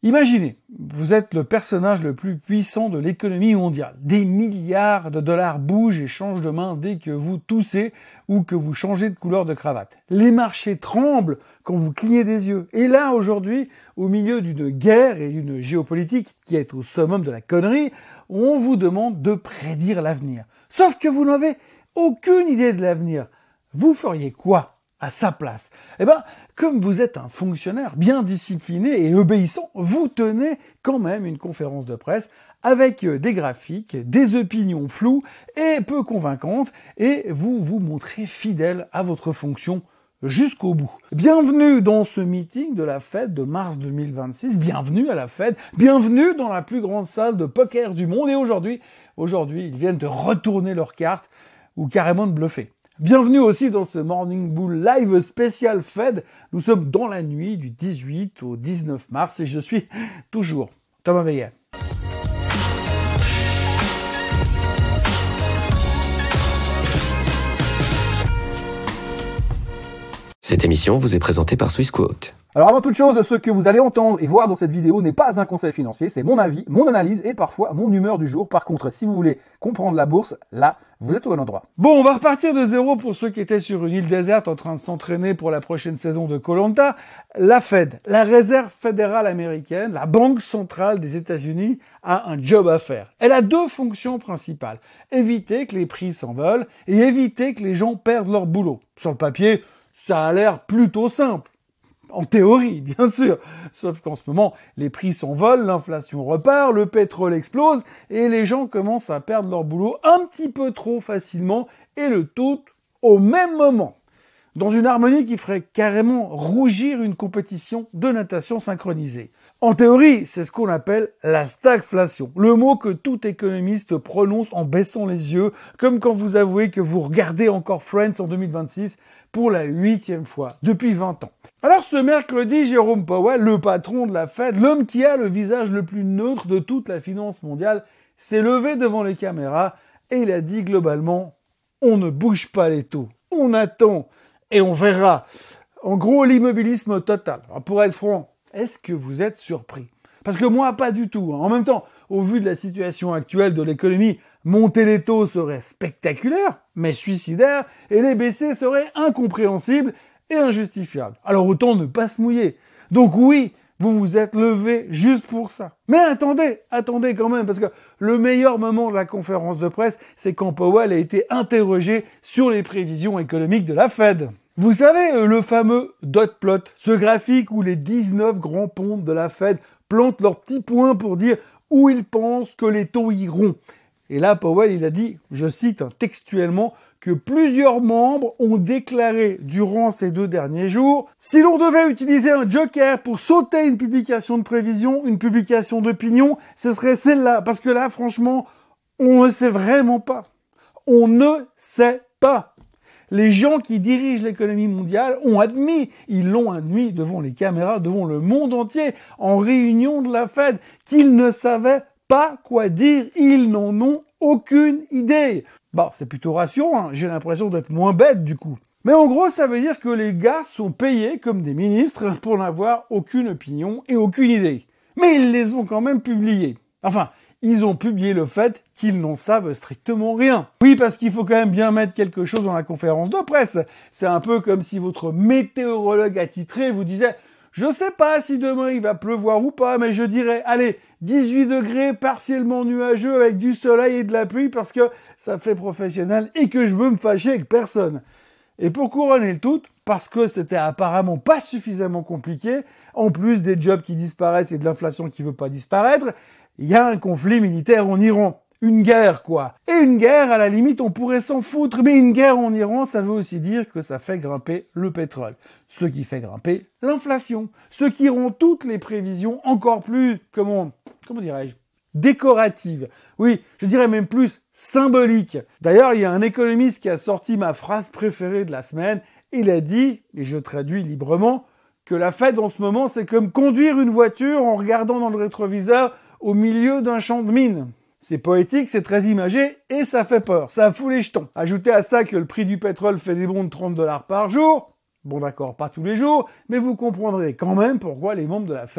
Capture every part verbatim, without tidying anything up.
Imaginez, vous êtes le personnage le plus puissant de l'économie mondiale. Des milliards de dollars bougent et changent de main dès que vous toussez ou que vous changez de couleur de cravate. Les marchés tremblent quand vous clignez des yeux. Et là, aujourd'hui, au milieu d'une guerre et d'une géopolitique qui est au summum de la connerie, on vous demande de prédire l'avenir. Sauf que vous n'avez aucune idée de l'avenir. Vous feriez quoi à sa place? Eh ben, comme vous êtes un fonctionnaire bien discipliné et obéissant, vous tenez quand même une conférence de presse avec des graphiques, des opinions floues et peu convaincantes, et vous vous montrez fidèle à votre fonction jusqu'au bout. Bienvenue dans ce meeting de la Fed de mars deux mille vingt-six, bienvenue à la Fed, bienvenue dans la plus grande salle de poker du monde, et aujourd'hui, aujourd'hui, ils viennent de retourner leurs cartes ou carrément de bluffer. Bienvenue aussi dans ce Morning Bull Live spécial Fed. Nous sommes dans la nuit du dix-huit au dix-neuf mars et je suis toujours Thomas Veillet. Cette émission vous est présentée par Swissquote. Alors avant toute chose, ce que vous allez entendre et voir dans cette vidéo n'est pas un conseil financier, c'est mon avis, mon analyse et parfois mon humeur du jour. Par contre, si vous voulez comprendre la bourse, là, vous êtes au bon endroit. Bon, on va repartir de zéro pour ceux qui étaient sur une île déserte en train de s'entraîner pour la prochaine saison de koh Lanta. La Fed, la Réserve fédérale américaine, la banque centrale des États-Unis, a un job à faire. Elle a deux fonctions principales. Éviter que les prix s'envolent et éviter que les gens perdent leur boulot. Sur le papier, ça a l'air plutôt simple. En théorie, bien sûr. Sauf qu'en ce moment, les prix s'envolent, l'inflation repart, le pétrole explose et les gens commencent à perdre leur boulot un petit peu trop facilement et le tout au même moment. Dans une harmonie qui ferait carrément rougir une compétition de natation synchronisée. En théorie, c'est ce qu'on appelle la stagflation. Le mot que tout économiste prononce en baissant les yeux, comme quand vous avouez que vous regardez encore Friends en deux mille vingt-six pour la huitième fois, depuis vingt ans. Alors ce mercredi, Jérôme Powell, le patron de la Fed, l'homme qui a le visage le plus neutre de toute la finance mondiale, s'est levé devant les caméras et il a dit globalement « On ne bouge pas les taux, on attend et on verra ». En gros, l'immobilisme total. Alors, pour être franc, est-ce que vous êtes surpris? Parce que moi, pas du tout. En même temps, au vu de la situation actuelle de l'économie, monter les taux serait spectaculaire, mais suicidaire, et les baisser serait incompréhensible et injustifiable. Alors autant ne pas se mouiller. Donc oui, vous vous êtes levé juste pour ça. Mais attendez, attendez quand même, parce que le meilleur moment de la conférence de presse, c'est quand Powell a été interrogé sur les prévisions économiques de la Fed. Vous savez, le fameux dot plot, ce graphique où les dix-neuf grands pontes de la Fed plantent leurs petits points pour dire où ils pensent que les taux iront. Et là, Powell, il a dit, je cite hein, textuellement, que plusieurs membres ont déclaré durant ces deux derniers jours, si l'on devait utiliser un joker pour sauter une publication de prévision, une publication d'opinion, ce serait celle-là. Parce que là, franchement, on ne sait vraiment pas. On ne sait pas. Les gens qui dirigent l'économie mondiale ont admis, ils l'ont admis devant les caméras, devant le monde entier, en réunion de la Fed, qu'ils ne savaient pas quoi dire, ils n'en ont aucune idée. Bon, c'est plutôt rassurant, hein. J'ai l'impression d'être moins bête du coup. Mais en gros, ça veut dire que les gars sont payés comme des ministres pour n'avoir aucune opinion et aucune idée. Mais ils les ont quand même publiés. Enfin, ils ont publié le fait qu'ils n'en savent strictement rien. Oui, parce qu'il faut quand même bien mettre quelque chose dans la conférence de presse. C'est un peu comme si votre météorologue attitré vous disait « Je sais pas si demain il va pleuvoir ou pas, mais je dirais, allez, dix-huit degrés, partiellement nuageux avec du soleil et de la pluie parce que ça fait professionnel et que je veux me fâcher avec personne. » Et pour couronner le tout, parce que c'était apparemment pas suffisamment compliqué, en plus des jobs qui disparaissent et de l'inflation qui veut pas disparaître, il y a un conflit militaire en Iran. Une guerre, quoi. Et une guerre, à la limite, on pourrait s'en foutre, mais une guerre en Iran, ça veut aussi dire que ça fait grimper le pétrole. Ce qui fait grimper l'inflation. Ce qui rend toutes les prévisions encore plus, comment, comment dirais-je, décoratives. Oui, je dirais même plus symboliques. D'ailleurs, il y a un économiste qui a sorti ma phrase préférée de la semaine. Il a dit, et je traduis librement, que la Fed en ce moment, c'est comme conduire une voiture en regardant dans le rétroviseur au milieu d'un champ de mine. C'est poétique, c'est très imagé et ça fait peur, ça fout les jetons. Ajoutez à ça que le prix du pétrole fait des bonds de trente dollars par jour. Bon d'accord, pas tous les jours, mais vous comprendrez quand même pourquoi les membres de la Fed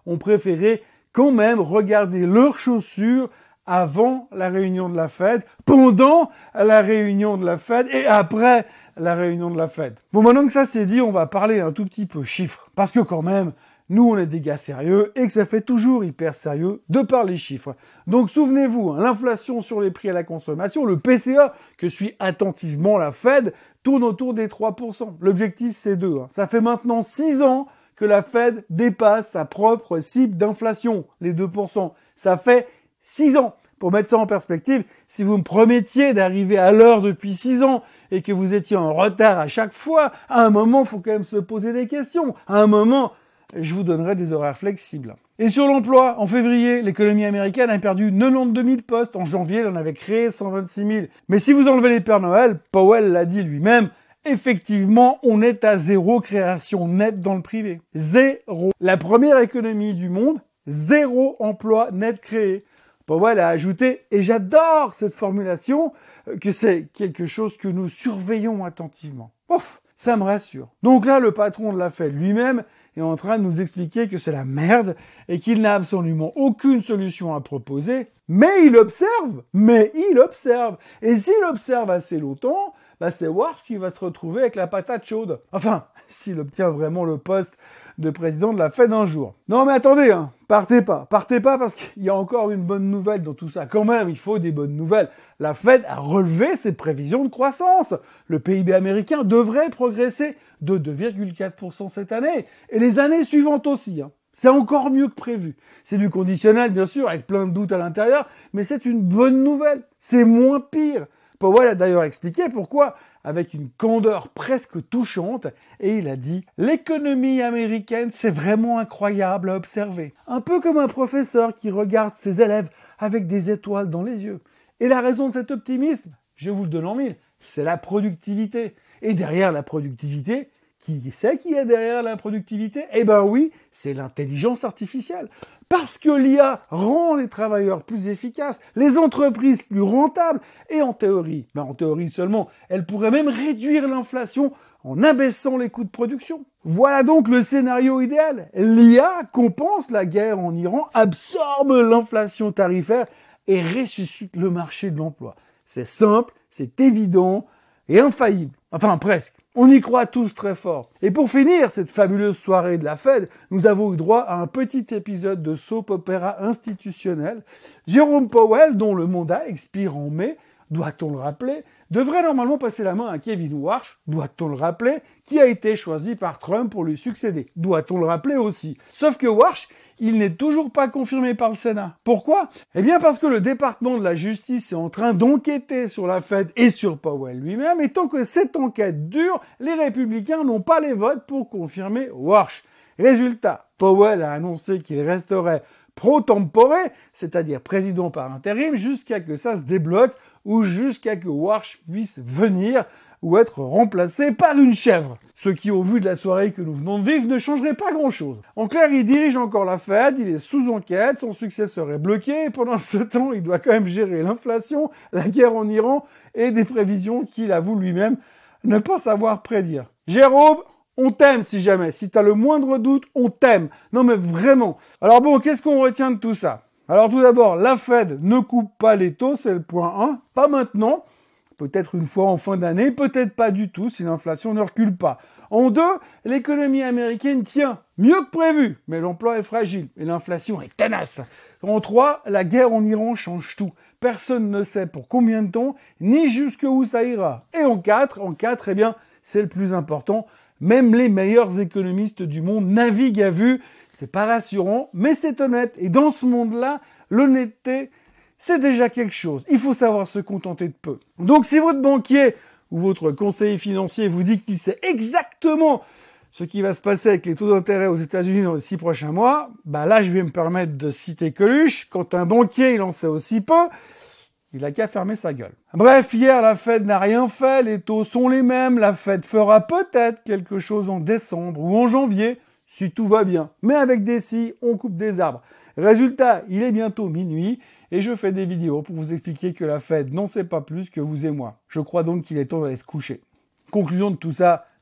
ont préféré quand même regarder leurs chaussures avant la réunion de la Fed, pendant la réunion de la Fed et après la réunion de la Fed. Bon, maintenant que ça c'est dit, on va parler un tout petit peu chiffres. Parce que quand même, nous on est des gars sérieux et que ça fait toujours hyper sérieux de par les chiffres. Donc souvenez-vous, hein, l'inflation sur les prix à la consommation, le P C A, que suit attentivement la Fed, tourne autour des trois pour cent. L'objectif c'est deux. Hein. Ça fait maintenant six ans que la Fed dépasse sa propre cible d'inflation, les deux pour cent. Ça fait six ans. Pour mettre ça en perspective, si vous me promettiez d'arriver à l'heure depuis six ans et que vous étiez en retard à chaque fois, à un moment, il faut quand même se poser des questions. À un moment, je vous donnerai des horaires flexibles. Et sur l'emploi, en février, l'économie américaine a perdu quatre-vingt-douze mille postes. En janvier, elle en avait créé cent vingt-six mille. Mais si vous enlevez les Pères Noël, Powell l'a dit lui-même, effectivement, on est à zéro création nette dans le privé. Zéro. La première économie du monde, zéro emploi net créé. Powell a ajouté, et j'adore cette formulation, que c'est quelque chose que nous surveillons attentivement. Ouf, ça me rassure. Donc là, le patron de la Fed lui-même est en train de nous expliquer que c'est la merde et qu'il n'a absolument aucune solution à proposer, mais il observe, mais il observe. Et s'il observe assez longtemps, bah c'est Warsh qui va se retrouver avec la patate chaude. Enfin, s'il obtient vraiment le poste de président de la Fed un jour. Non mais attendez, hein, partez pas, partez pas parce qu'il y a encore une bonne nouvelle dans tout ça. Quand même, il faut des bonnes nouvelles. La Fed a relevé ses prévisions de croissance. Le P I B américain devrait progresser de deux virgule quatre pour cent cette année et les années suivantes aussi. Hein. C'est encore mieux que prévu. C'est du conditionnel, bien sûr, avec plein de doutes à l'intérieur, mais c'est une bonne nouvelle. C'est moins pire. Powell a d'ailleurs expliqué pourquoi, avec une candeur presque touchante, et il a dit « L'économie américaine, c'est vraiment incroyable à observer. Un peu comme un professeur qui regarde ses élèves avec des étoiles dans les yeux. Et la raison de cet optimisme, je vous le donne en mille, c'est la productivité. Et derrière la productivité, qui sait qui est derrière la productivité? Eh ben oui, c'est l'intelligence artificielle. Parce que l'I A rend les travailleurs plus efficaces, les entreprises plus rentables, et en théorie, ben en théorie seulement, elle pourrait même réduire l'inflation en abaissant les coûts de production. Voilà donc le scénario idéal. L'I A compense la guerre en Iran, absorbe l'inflation tarifaire et ressuscite le marché de l'emploi. C'est simple, c'est évident et infaillible. Enfin, presque. On y croit tous très fort. Et pour finir cette fabuleuse soirée de la Fed, nous avons eu droit à un petit épisode de soap opéra institutionnel. Jérôme Powell, dont le mandat expire en mai, doit-on le rappeler, devrait normalement passer la main à Kevin Warsh, doit-on le rappeler, qui a été choisi par Trump pour lui succéder, doit-on le rappeler aussi. Sauf que Warsh, il n'est toujours pas confirmé par le Sénat. Pourquoi? Eh bien parce que le département de la justice est en train d'enquêter sur la Fed et sur Powell lui-même, et tant que cette enquête dure, les républicains n'ont pas les votes pour confirmer Warsh. Résultat, Powell a annoncé qu'il resterait pro tempore, c'est-à-dire président par intérim, jusqu'à que ça se débloque ou jusqu'à que Warsh puisse venir ou être remplacé par une chèvre. Ce qui, au vu de la soirée que nous venons de vivre, ne changerait pas grand-chose. En clair, il dirige encore la Fed, il est sous enquête, son successeur est bloqué, et pendant ce temps, il doit quand même gérer l'inflation, la guerre en Iran et des prévisions qu'il avoue lui-même ne pas savoir prédire. Jérôme, on t'aime si jamais. Si t'as le moindre doute, on t'aime. Non mais vraiment. Alors bon, qu'est-ce qu'on retient de tout ça? Alors tout d'abord, la Fed ne coupe pas les taux, c'est le point un. Pas maintenant. Peut-être une fois en fin d'année, peut-être pas du tout si l'inflation ne recule pas. En deux, l'économie américaine tient mieux que prévu, mais l'emploi est fragile et l'inflation est tenace. En trois, la guerre en Iran change tout. Personne ne sait pour combien de temps, ni jusqu'où ça ira. Et en quatre, en quatre, eh bien, c'est le plus important. Même les meilleurs économistes du monde naviguent à vue. C'est pas rassurant, mais c'est honnête. Et dans ce monde-là, l'honnêteté, c'est déjà quelque chose. Il faut savoir se contenter de peu. Donc si votre banquier ou votre conseiller financier vous dit qu'il sait exactement ce qui va se passer avec les taux d'intérêt aux États-Unis dans les six prochains mois, bah là je vais me permettre de citer Coluche. Quand un banquier il en sait aussi peu, il a qu'à fermer sa gueule. Bref, hier la Fed n'a rien fait, les taux sont les mêmes, la Fed fera peut-être quelque chose en décembre ou en janvier, si tout va bien. Mais avec des si, on coupe des arbres. Résultat, il est bientôt minuit et je fais des vidéos pour vous expliquer que la Fed n'en sait pas plus que vous et moi. Je crois donc qu'il est temps d'aller se coucher. Conclusion de tout ça,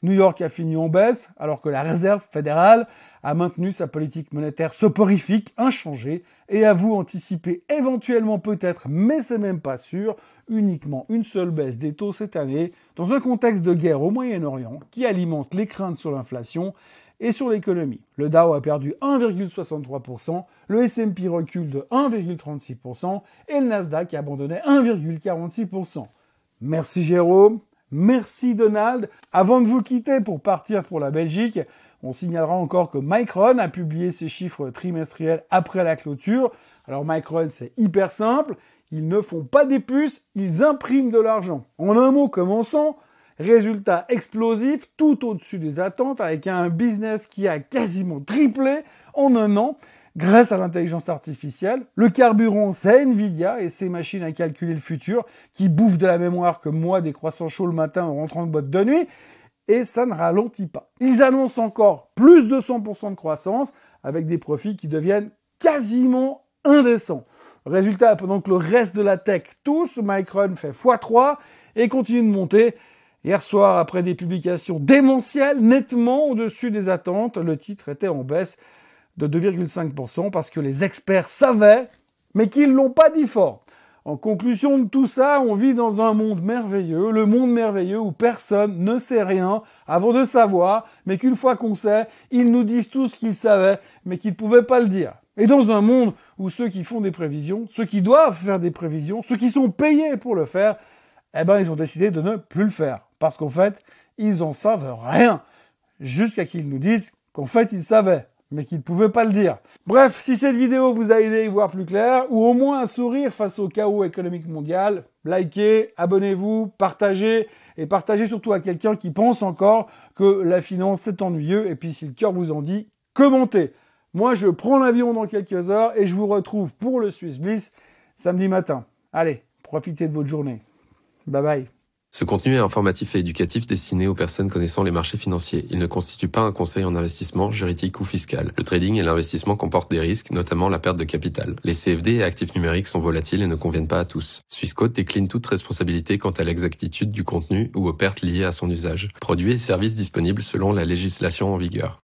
New York a fini en baisse, alors que la Réserve fédérale a maintenu sa politique monétaire soporifique, inchangée, et avoue anticiper éventuellement peut-être, mais c'est même pas sûr, uniquement une seule baisse des taux cette année, dans un contexte de guerre au Moyen-Orient qui alimente les craintes sur l'inflation et sur l'économie. Le Dow a perdu un virgule soixante-trois pour cent, le S and P recule de un virgule trente-six pour cent et le Nasdaq a abandonné un virgule quarante-six pour cent. Merci Jérôme, merci Donald. Avant de vous quitter pour partir pour la Belgique, on signalera encore que Micron a publié ses chiffres trimestriels après la clôture. Alors Micron, c'est hyper simple, ils ne font pas des puces, ils impriment de l'argent. En un mot, commençons. Résultat explosif, tout au-dessus des attentes, avec un business qui a quasiment triplé en un an grâce à l'intelligence artificielle. Le carburant, c'est Nvidia et ses machines à calculer le futur qui bouffent de la mémoire comme moi des croissants chauds le matin en rentrant de boîte de nuit. Et ça ne ralentit pas. Ils annoncent encore plus de cent pour cent de croissance avec des profits qui deviennent quasiment indécents. Résultat, pendant que le reste de la tech tousse, Micron fait fois trois et continue de monter. Hier soir, après des publications démentielles, nettement au-dessus des attentes, le titre était en baisse de deux virgule cinq pour cent parce que les experts savaient, mais qu'ils l'ont pas dit fort. En conclusion de tout ça, on vit dans un monde merveilleux, le monde merveilleux où personne ne sait rien avant de savoir, mais qu'une fois qu'on sait, ils nous disent tout ce qu'ils savaient, mais qu'ils ne pouvaient pas le dire. Et dans un monde où ceux qui font des prévisions, ceux qui doivent faire des prévisions, ceux qui sont payés pour le faire, eh ben, ils ont décidé de ne plus le faire. Parce qu'en fait, ils en savent rien. Jusqu'à qu'ils nous disent qu'en fait, ils savaient, mais qu'ils ne pouvaient pas le dire. Bref, si cette vidéo vous a aidé à y voir plus clair, ou au moins à sourire face au chaos économique mondial, likez, abonnez-vous, partagez, et partagez surtout à quelqu'un qui pense encore que la finance c'est ennuyeux, et puis si le cœur vous en dit, commentez. Moi, je prends l'avion dans quelques heures, et je vous retrouve pour le Swiss Bliss samedi matin. Allez, profitez de votre journée. Bye bye. Ce contenu est informatif et éducatif destiné aux personnes connaissant les marchés financiers. Il ne constitue pas un conseil en investissement, juridique ou fiscal. Le trading et l'investissement comportent des risques, notamment la perte de capital. Les C F D et actifs numériques sont volatiles et ne conviennent pas à tous. Swissquote décline toute responsabilité quant à l'exactitude du contenu ou aux pertes liées à son usage. Produits et services disponibles selon la législation en vigueur.